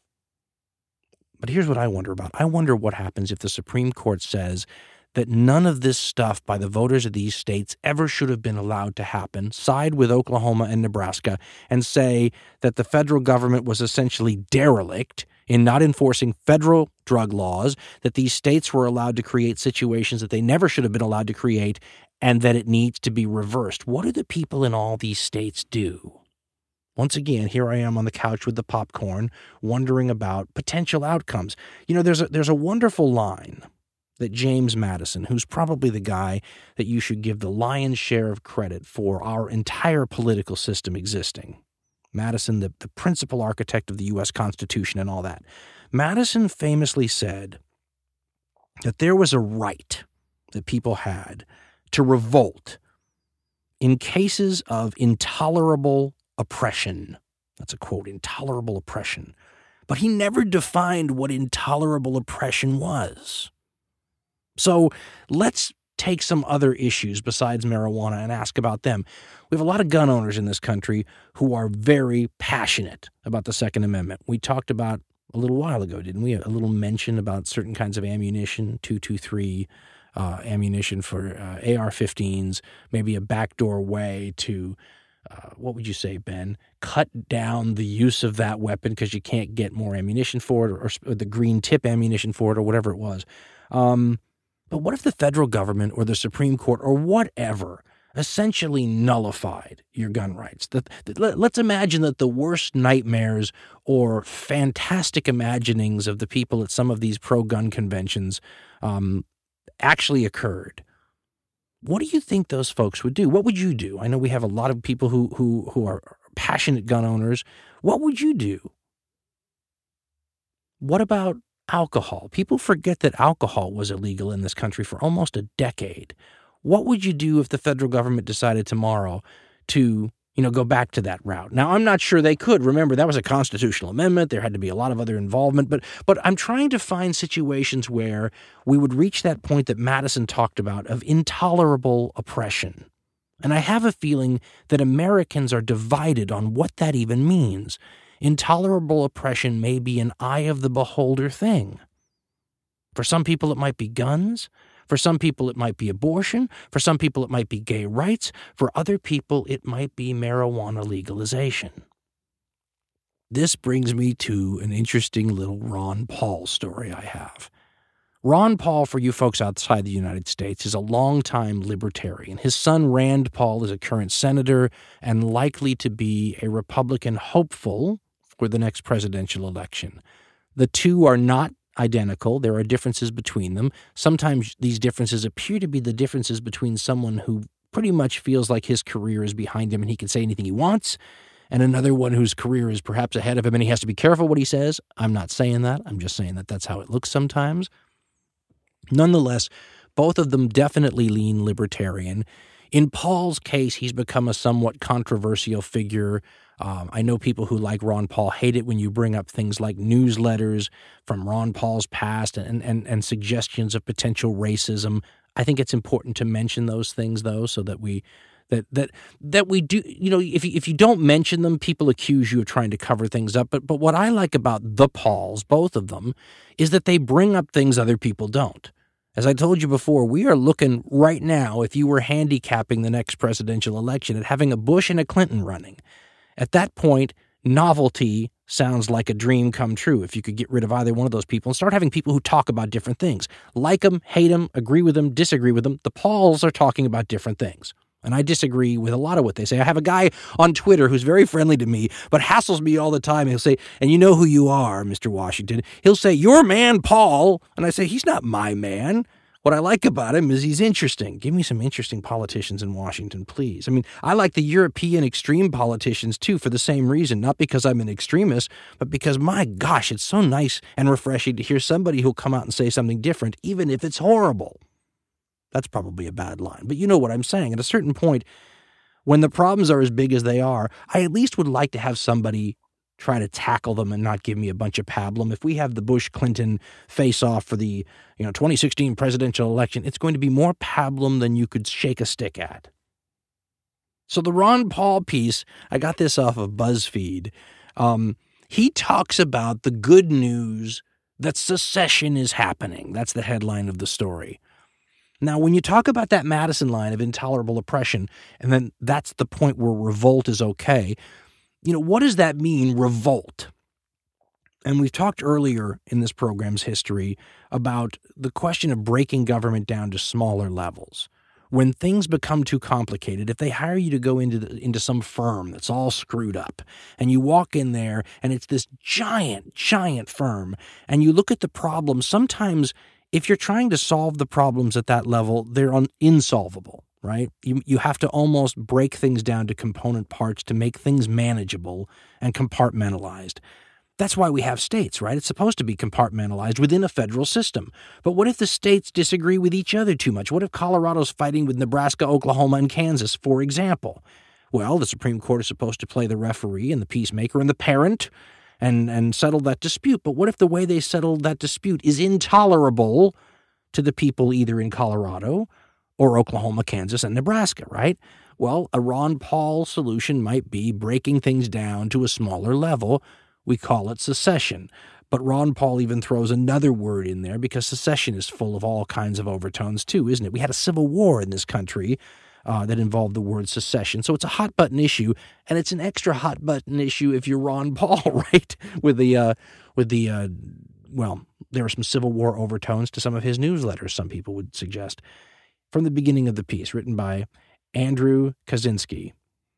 But here's what I wonder about. I wonder what happens if the Supreme Court says that none of this stuff by the voters of these states ever should have been allowed to happen, side with Oklahoma and Nebraska, and say that the federal government was essentially derelict in not enforcing federal drug laws, that these states were allowed to create situations that they never should have been allowed to create, and that it needs to be reversed. What do the people in all these states do? Once again, here I am on the couch with the popcorn, wondering about potential outcomes. You know, there's a wonderful line that James Madison, who's probably the guy that you should give the lion's share of credit for our entire political system existing. Madison, the principal architect of the U.S. Constitution and all that. Madison famously said that there was a right that people had to revolt in cases of intolerable oppression. That's a quote, intolerable oppression. But he never defined what intolerable oppression was. So let's take some other issues besides marijuana and ask about them. We have a lot of gun owners in this country who are very passionate about the Second Amendment. We talked about a little while ago, didn't we? A little mention about certain kinds of ammunition, .223 ammunition for AR-15s, maybe a backdoor way to, what would you say, Ben? Cut down the use of that weapon because you can't get more ammunition for it, or the green tip ammunition for it, or whatever it was. But what if the federal government or the Supreme Court or whatever essentially nullified your gun rights? Let's imagine that the worst nightmares or fantastic imaginings of the people at some of these pro-gun conventions actually occurred. What do you think those folks would do? What would you do? I know we have a lot of people who are passionate gun owners. What would you do? What about alcohol? People forget that alcohol was illegal in this country for almost a decade. What would you do if the federal government decided tomorrow to, go back to that route? Now, I'm not sure they could. Remember, that was a constitutional amendment. There had to be a lot of other involvement. But I'm trying to find situations where we would reach that point that Madison talked about of intolerable oppression. And I have a feeling that Americans are divided on what that even means. Intolerable oppression may be an eye of the beholder thing. For some people, it might be guns. For some people, it might be abortion. For some people, it might be gay rights. For other people, it might be marijuana legalization. This brings me to an interesting little Ron Paul story I have. Ron Paul, for you folks outside the United States, is a longtime libertarian. His son, Rand Paul, is a current senator and likely to be a Republican hopeful for the next presidential election. The two are not identical. There are differences between them. Sometimes these differences appear to be the differences between someone who pretty much feels like his career is behind him and he can say anything he wants, and another one whose career is perhaps ahead of him and he has to be careful what he says. I'm not saying that. I'm just saying that that's how it looks sometimes. Nonetheless, both of them definitely lean libertarian. In Paul's case, he's become a somewhat controversial figure. I know people who like Ron Paul hate it when you bring up things like newsletters from Ron Paul's past and suggestions of potential racism. I think it's important to mention those things, though, so that we do. If you don't mention them, people accuse you of trying to cover things up. But what I like about the Pauls, both of them, is that they bring up things other people don't. As I told you before, we are looking right now, if you were handicapping the next presidential election, at having a Bush and a Clinton running. At that point, novelty sounds like a dream come true if you could get rid of either one of those people and start having people who talk about different things. Like them, hate them, agree with them, disagree with them. The Pauls are talking about different things. And I disagree with a lot of what they say. I have a guy on Twitter who's very friendly to me, but hassles me all the time. He'll say, and you know who you are, Mr. Washington. He'll say, your man, Paul. And I say, he's not my man. What I like about him is he's interesting. Give me some interesting politicians in Washington, please. I mean, I like the European extreme politicians, too, for the same reason. Not because I'm an extremist, but because, my gosh, it's so nice and refreshing to hear somebody who'll come out and say something different, even if it's horrible. That's probably a bad line, but you know what I'm saying. At a certain point, when the problems are as big as they are, I at least would like to have somebody try to tackle them and not give me a bunch of pablum. If we have the Bush-Clinton face-off for the 2016 presidential election, it's going to be more pablum than you could shake a stick at. So the Ron Paul piece, I got this off of BuzzFeed. He talks about the good news that secession is happening. That's the headline of the story. Now, when you talk about that Madison line of intolerable oppression, and then that's the point where revolt is okay, what does that mean, revolt? And we've talked earlier in this program's history about the question of breaking government down to smaller levels. When things become too complicated, if they hire you to go into some firm that's all screwed up, and you walk in there and it's this giant, giant firm, and you look at the problem, sometimes if you're trying to solve the problems at that level, they're insolvable, right? You have to almost break things down to component parts to make things manageable and compartmentalized. That's why we have states, right? It's supposed to be compartmentalized within a federal system. But what if the states disagree with each other too much? What if Colorado's fighting with Nebraska, Oklahoma, and Kansas, for example? Well, the Supreme Court is supposed to play the referee and the peacemaker and the parent and settle that dispute. But what if the way they settled that dispute is intolerable to the people either in Colorado or Oklahoma, Kansas, and Nebraska, right? Well, a Ron Paul solution might be breaking things down to a smaller level. We call it secession. But Ron Paul even throws another word in there because secession is full of all kinds of overtones too, isn't it? We had a civil war in this country that involved the word secession. So it's a hot-button issue, and it's an extra hot-button issue if you're Ron Paul, right? Well, there are some Civil War overtones to some of his newsletters, some people would suggest. From the beginning of the piece, written by Andrew Kaczynski.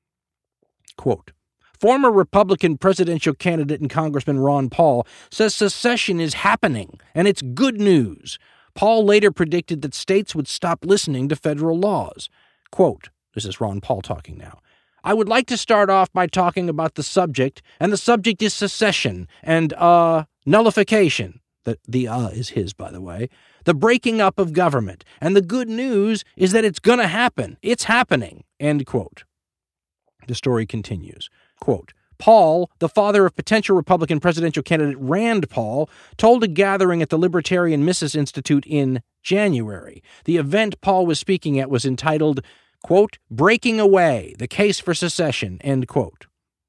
Quote, former Republican presidential candidate and Congressman Ron Paul says secession is happening, and it's good news. Paul later predicted that states would stop listening to federal laws. Quote, this is Ron Paul talking now. I would like to start off by talking about the subject, and the subject is secession and, nullification. The is his, by the way. The breaking up of government. And the good news is that it's going to happen. It's happening. End quote. The story continues. Quote, Paul, the father of potential Republican presidential candidate Rand Paul, told a gathering at the Libertarian Mises Institute in January. The event Paul was speaking at was entitled, quote, Breaking Away, the Case for Secession, end quote.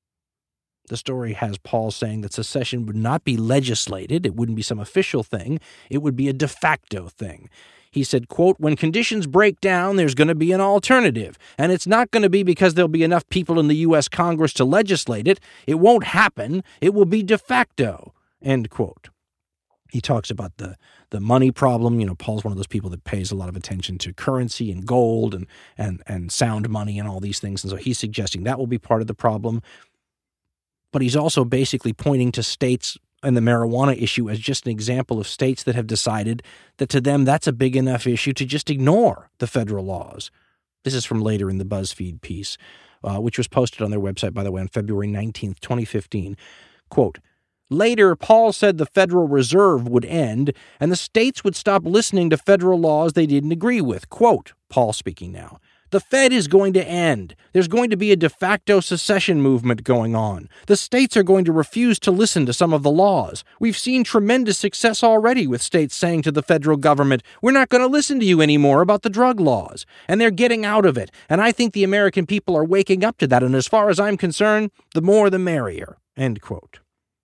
The story has Paul saying that secession would not be legislated. It wouldn't be some official thing. It would be a de facto thing. He said, quote, when conditions break down, there's going to be an alternative. And it's not going to be because there'll be enough people in the U.S. Congress to legislate it. It won't happen. It will be de facto, end quote. He talks about the money problem. Paul's one of those people that pays a lot of attention to currency and gold and sound money and all these things. And so he's suggesting that will be part of the problem. But he's also basically pointing to states and the marijuana issue as just an example of states that have decided that to them that's a big enough issue to just ignore the federal laws. This is from later in the BuzzFeed piece, which was posted on their website, by the way, on February 19th, 2015. Quote, later, Paul said the Federal Reserve would end and the states would stop listening to federal laws they didn't agree with. Quote, Paul speaking now. The Fed is going to end. There's going to be a de facto secession movement going on. The states are going to refuse to listen to some of the laws. We've seen tremendous success already with states saying to the federal government, we're not going to listen to you anymore about the drug laws. And they're getting out of it. And I think the American people are waking up to that. And as far as I'm concerned, the more the merrier. End quote.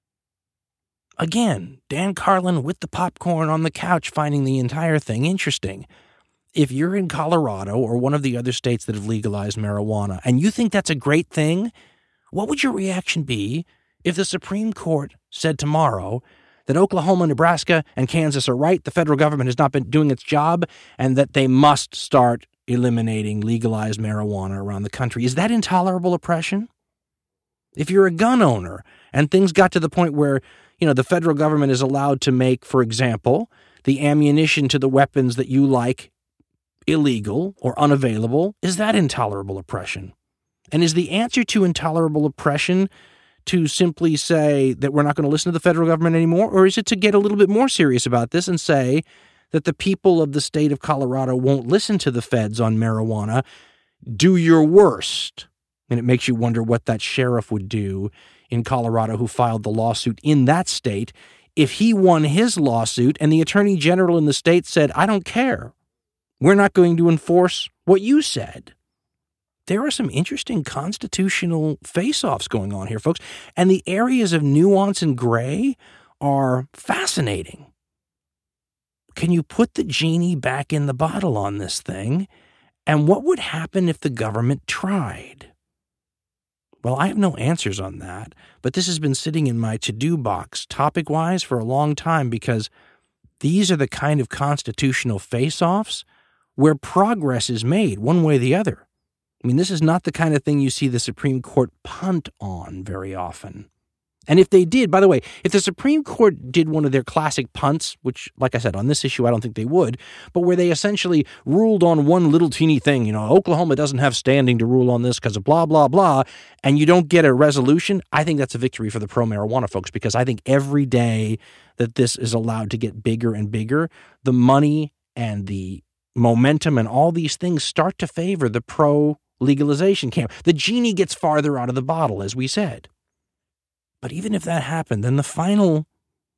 Again, Dan Carlin with the popcorn on the couch finding the entire thing interesting. If you're in Colorado or one of the other states that have legalized marijuana and you think that's a great thing, what would your reaction be if the Supreme Court said tomorrow that Oklahoma, Nebraska, and Kansas are right, the federal government has not been doing its job, and that they must start eliminating legalized marijuana around the country? Is that intolerable oppression? If you're a gun owner and things got to the point where, the federal government is allowed to make, for example, the ammunition to the weapons that you like illegal or unavailable, is that intolerable oppression? And is the answer to intolerable oppression to simply say that we're not going to listen to the federal government anymore? Or is it to get a little bit more serious about this and say that the people of the state of Colorado won't listen to the feds on marijuana? Do your worst. And it makes you wonder what that sheriff would do in Colorado who filed the lawsuit in that state, if he won his lawsuit and the attorney general in the state said, I don't care, we're not going to enforce what you said. There are some interesting constitutional face-offs going on here, folks, and the areas of nuance and gray are fascinating. Can you put the genie back in the bottle on this thing? And what would happen if the government tried? Well, I have no answers on that, but this has been sitting in my to-do box, topic-wise, for a long time because these are the kind of constitutional face-offs where progress is made one way or the other. I mean, this is not the kind of thing you see the Supreme Court punt on very often. And if they did, by the way, if the Supreme Court did one of their classic punts, which, like I said, on this issue, I don't think they would, but where they essentially ruled on one little teeny thing, Oklahoma doesn't have standing to rule on this because of blah, blah, blah, and you don't get a resolution, I think that's a victory for the pro-marijuana folks because I think every day that this is allowed to get bigger and bigger, the money and the momentum and all these things start to favor the pro-legalization camp. The genie gets farther out of the bottle, as we said. But even if that happened, then the final,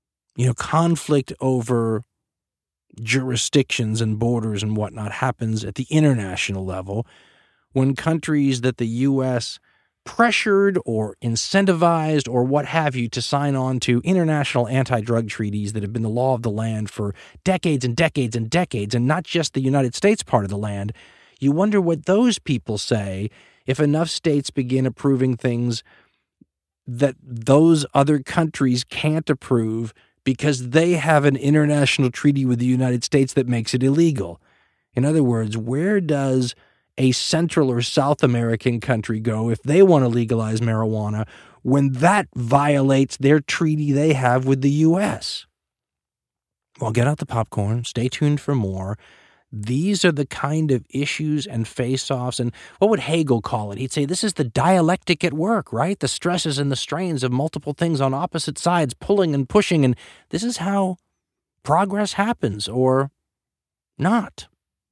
conflict over jurisdictions and borders and whatnot happens at the international level when countries that the U.S. pressured or incentivized or what have you to sign on to international anti-drug treaties that have been the law of the land for decades and decades and decades, and not just the United States part of the land. You wonder what those people say if enough states begin approving things that those other countries can't approve because they have an international treaty with the United States that makes it illegal. In other words, where does a Central or South American country go if they want to legalize marijuana when that violates their treaty they have with the U.S.? Well, get out the popcorn. Stay tuned for more. These are the kind of issues and face-offs, and what would Hegel call it? He'd say this is the dialectic at work, right? The stresses and the strains of multiple things on opposite sides, pulling and pushing, and this is how progress happens, or not.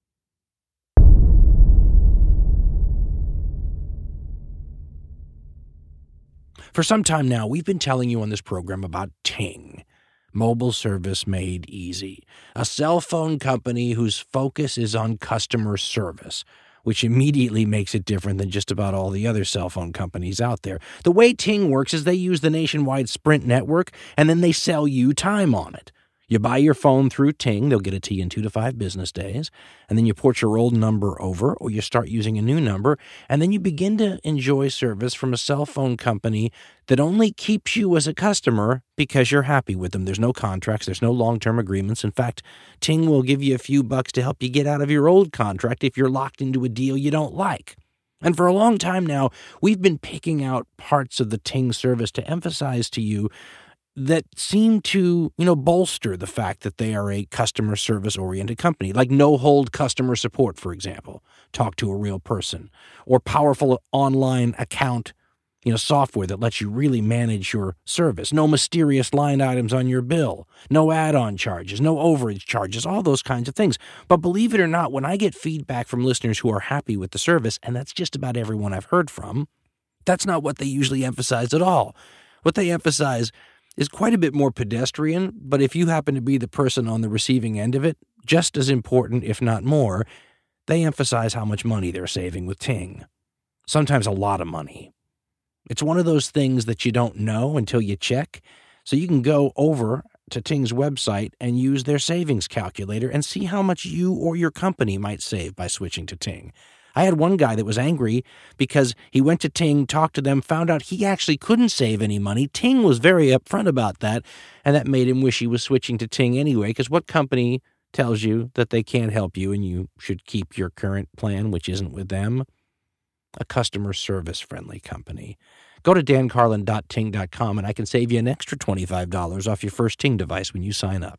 For some time now, we've been telling you on this program about Ting. Mobile service made easy. A cell phone company whose focus is on customer service, which immediately makes it different than just about all the other cell phone companies out there. The way Ting works is they use the nationwide Sprint network, and then they sell you time on it. You buy your phone through Ting, they'll get it to you in 2 to 5 business days, and then you port your old number over or you start using a new number, and then you begin to enjoy service from a cell phone company that only keeps you as a customer because you're happy with them. There's no contracts, there's no long-term agreements. In fact, Ting will give you a few bucks to help you get out of your old contract if you're locked into a deal you don't like. And for a long time now, we've been picking out parts of the Ting service to emphasize to you that seem to, bolster the fact that they are a customer service-oriented company, like no-hold customer support, for example, talk to a real person, or powerful online account, software that lets you really manage your service, no mysterious line items on your bill, no add-on charges, no overage charges, all those kinds of things. But believe it or not, when I get feedback from listeners who are happy with the service, and that's just about everyone I've heard from, that's not what they usually emphasize at all. What they emphasize is quite a bit more pedestrian, but if you happen to be the person on the receiving end of it, just as important, if not more, they emphasize how much money they're saving with Ting. Sometimes a lot of money. It's one of those things that you don't know until you check, so you can go over to Ting's website and use their savings calculator and see how much you or your company might save by switching to Ting. I had one guy that was angry because he went to Ting, talked to them, found out he actually couldn't save any money. Ting was very upfront about that, and that made him wish he was switching to Ting anyway, because what company tells you that they can't help you and you should keep your current plan, which isn't with them? A customer service-friendly company. Go to dancarlin.ting.com, and I can save you an extra $25 off your first Ting device when you sign up.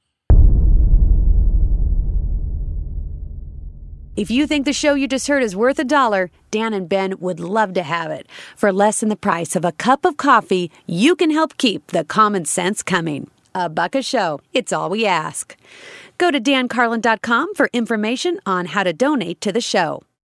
If you think the show you just heard is worth $1, Dan and Ben would love to have it. For less than the price of a cup of coffee, you can help keep the common sense coming. $1 a show. It's all we ask. Go to dancarlin.com for information on how to donate to the show.